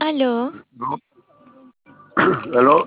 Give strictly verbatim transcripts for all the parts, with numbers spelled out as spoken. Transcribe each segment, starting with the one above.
Aló. ¿No? ¿Aló?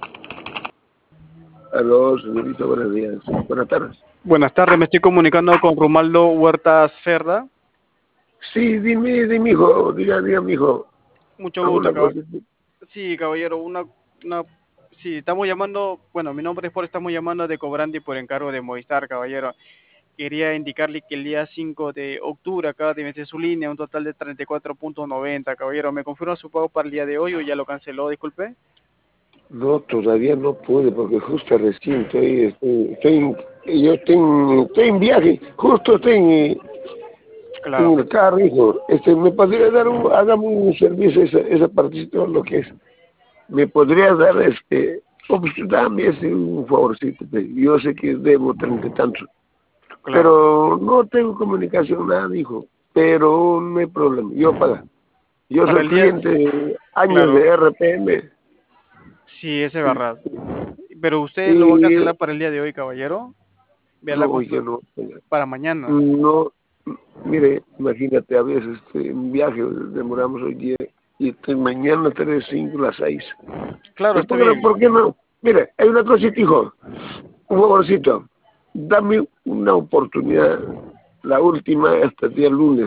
Aló, señorita, buenos días. Buenas tardes. Buenas tardes, me estoy comunicando con Romaldo Huertas Cerda. Sí, dime, dime, hijo, diga, diga, mi hijo. Mucho gusto, ¿Alguna cosa? caballero. Sí, caballero, una, una, sí, estamos llamando, bueno, mi nombre es Paul, estamos llamando de Cobrandi por encargo de Movistar, caballero. Quería indicarle que el día cinco de octubre acaba de vencer su línea, un total de treinta y cuatro punto noventa, caballero. ¿Me confirma su pago para el día de hoy o ya lo canceló, disculpe? No, todavía no pude porque justo recién estoy, estoy, estoy en- yo estoy, en- estoy en viaje, justo estoy en, en Claro. el carro, hijo. Este, ¿me podría dar un, hágame un servicio esa, esa partecita, lo que es? ¿Me podría dar, este, oh, pues, dame ese un favorcito? Pues, yo sé que debo treinta y tantos. Claro. Pero no tengo comunicación, nada, hijo. Pero no hay problema, yo pago. Yo Para soy el día, cliente de años claro, de R P M. sí, ese es verdad. Pero usted lo va a Y cancelar para el día de hoy, caballero. Vea la no, confir- yo no. para mañana. No, mire, imagínate, a veces este, en viaje demoramos hoy día y este, mañana tres, cinco, las seis. Claro, Pues, está ¿por qué no? bien. ¿Por qué no? Mire, hay una cosita, hijo. Un favorcito. Dame una oportunidad, la última, hasta el día lunes.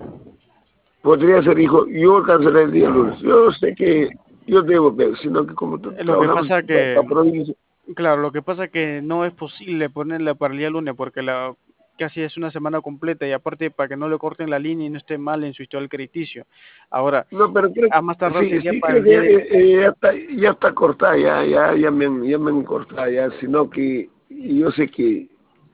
Podría ser, hijo, yo cancelé el día lunes. Yo sé que yo debo ver, sino que como t- Eh, Lo que trabajamos pasa para la que, provincia. claro, lo que pasa que no es posible ponerla para el día lunes porque la casi es una semana completa y aparte para que no le corten la línea y no esté mal en su historial crediticio. Ahora, No, pero creo, a más tardar sí, sería sí, para creo el que día ya, de... eh, eh, ya está, ya está cortada, ya, ya, ya me, han- ya me han cortado, ya, sino que yo sé que,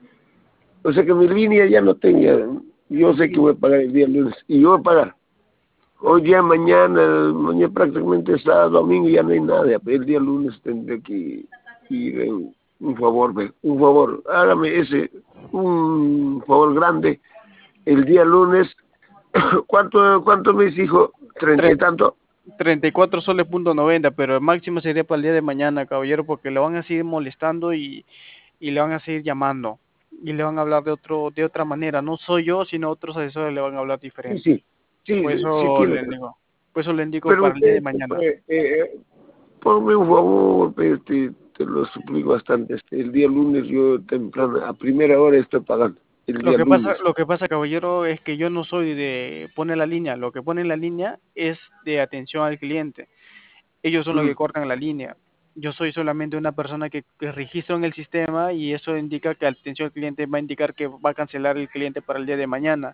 yo sé que mi línea ya no tenía, yo sé que voy a pagar el día lunes, y yo voy a pagar. Hoy día, mañana, mañana prácticamente sábado, domingo, ya no hay nada, el día lunes tendré que ir, eh, un favor, ve, un favor, hágame ese, un favor grande, el día lunes, ¿cuánto, cuánto me dijo? ¿Treinta y tre- tanto? treinta y cuatro soles punto noventa, pero el máximo sería para el día de mañana, caballero, porque le van a seguir molestando y, y le van a seguir llamando y le van a hablar de otro de otra manera. No soy yo, sino otros asesores le van a hablar Sí, diferente. sí, sí, Por sí eso tiene. le digo, por eso le indico Pero para el día usted, de mañana. pues, eh, ponme un favor, pues, te, te lo suplico bastante. Este, el día lunes yo temprano, a primera hora estoy pagando. El Lo día que pasa, lunes. lo que pasa, caballero, es que yo no soy de pone la línea. Lo que pone en la línea es de atención al cliente. Ellos son los Mm. que cortan la línea. Yo soy solamente una persona que, que registro en el sistema y eso indica que atención al cliente va a indicar que va a cancelar el cliente para el día de mañana.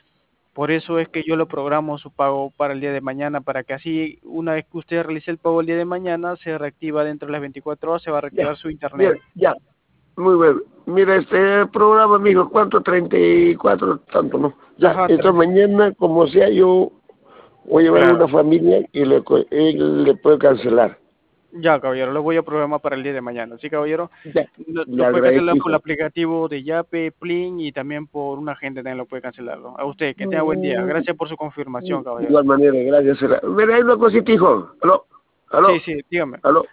Por eso es que yo lo programo su pago para el día de mañana, para que así, una vez que usted realice el pago el día de mañana, se reactiva dentro de las veinticuatro horas, se va a Ya, reactivar su internet. ya, ya. Muy bueno. Mira, este programa, amigo, ¿cuánto? Treinta y cuatro, tanto, ¿no? Ya, Ajá, esta tres. mañana, como sea, yo voy a llevar Claro. una familia y le, co- él le puede cancelar. Ya, caballero, lo voy a programar para el día de mañana. Sí, caballero, Ya, lo, le lo puede agradezco, cancelar por el hijo. aplicativo de Yape, Plin y también por una agente también lo puede cancelarlo. A usted, que tenga buen día. Mm, Gracias por su De confirmación, caballero. igual manera, gracias. Sera. Mira, hay una cosita, hijo. Aló, Sí, aló, sí, dígame. aló.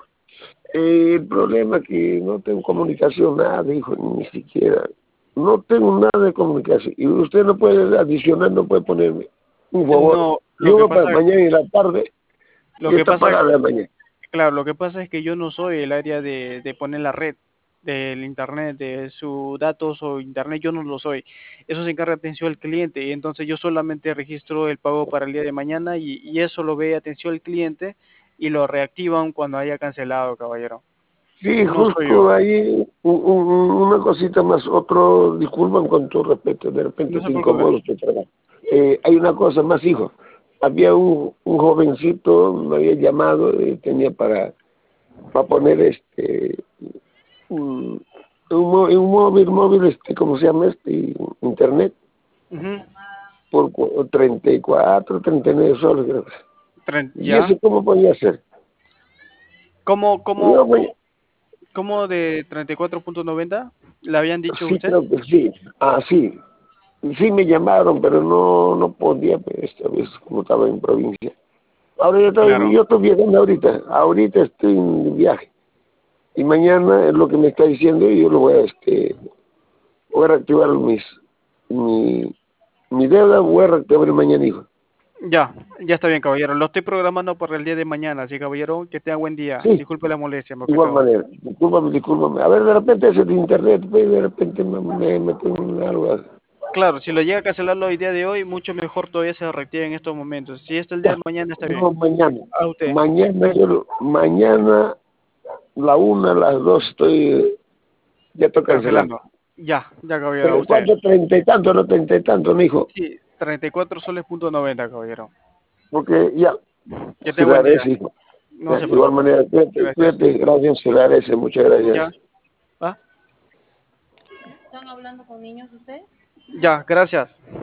Eh, el problema es que no tengo comunicación, nada, hijo, ni siquiera. No tengo nada de comunicación. Y usted no puede adicionar, no puede ponerme un favor. No, lo Yo que voy para pasa, mañana en la tarde lo y que está pasa, pagada la mañana. claro, lo que pasa es que yo no soy el área de, de poner la red del internet, de sus datos o internet, yo no lo soy. Eso se encarga de atención al cliente y entonces yo solamente registro el pago para el día de mañana y, y eso lo ve atención al cliente y lo reactivan cuando haya cancelado, caballero. Sí, No soy yo. justo ahí un- un- una cosita más, otro, disculpan con todo respeto, de No repente se te preocupe. incomodo, te trabajo. Eh, hay una cosa más, hijo. Había un, un jovencito, me había llamado, y tenía para, para poner este, un, un, mo- un móvil, móvil, este, ¿cómo se llama este? Internet, Ujú. por cu- treinta y cuatro, treinta y nueve soles, creo. Tren- ¿Y ¿Ya? eso cómo podía ser? ¿Cómo, Yo, cómo, voy- cómo de treinta y cuatro punto noventa le habían dicho a sí, usted? creo que sí. Ah, sí. Sí me llamaron, pero no no podía, pues, esta vez como estaba en provincia. Ahora yo estoy, Claro. yo estoy viajando ahorita, ahorita estoy en viaje. Y mañana es lo que me está diciendo y yo lo voy a, este, voy a reactivar mis, mi, mi deuda, voy a reactivar mañana, hijo. Ya, ya está bien, caballero. Lo estoy programando para el día de mañana, así, caballero, que tenga buen día. Sí, Disculpe la molestia, más de que igual todo. manera. Discúlpame, discúlpame. A ver, de repente ese de internet, pues, de repente me, me meten en algo. Claro, si lo llega a cancelarlo el día de hoy, mucho mejor todavía se reactiva en estos momentos. Si esto el día Ya, de mañana está bien. no, mañana. A usted, Mañana, yo, lo- mañana, la una, las dos, estoy, ya estoy cancelando. cancelando. Ya, ya, caballero, a Pero usted. ¿cuánto? Treinta y tanto, no treinta y tanto, mijo. Sí, treinta y cuatro soles punto noventa, caballero. Porque ya, Que se tenga le buen día. agradece, hijo. No Ya, se de igual preocupe. manera, cuídate, Gracias. cuídate, gracias, se le agradece, muchas Ya, gracias. ¿va? Ya, gracias.